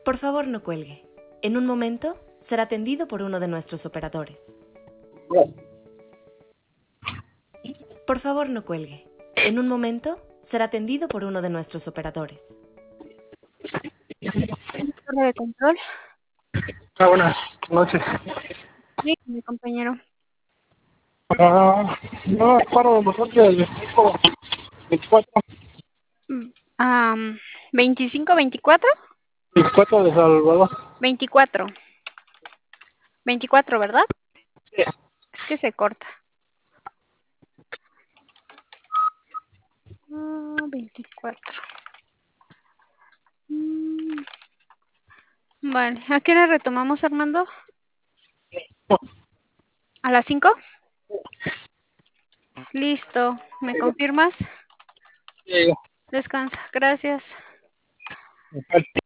Por favor, no cuelgue. En un momento será atendido por uno de nuestros operadores. Por favor, no cuelgue. En un momento será atendido por uno de nuestros operadores. Torre de control. Buenas noches. Sí, mi compañero. No, paro de nosotros del 24, 25, 24, 24 de Salvador. 24. 24, ¿verdad? Sí. Es que se corta. 24. Vale. ¿A qué hora retomamos, Armando? ¿A las 5? Listo. ¿Me confirmas? Sí. Descansa. Gracias.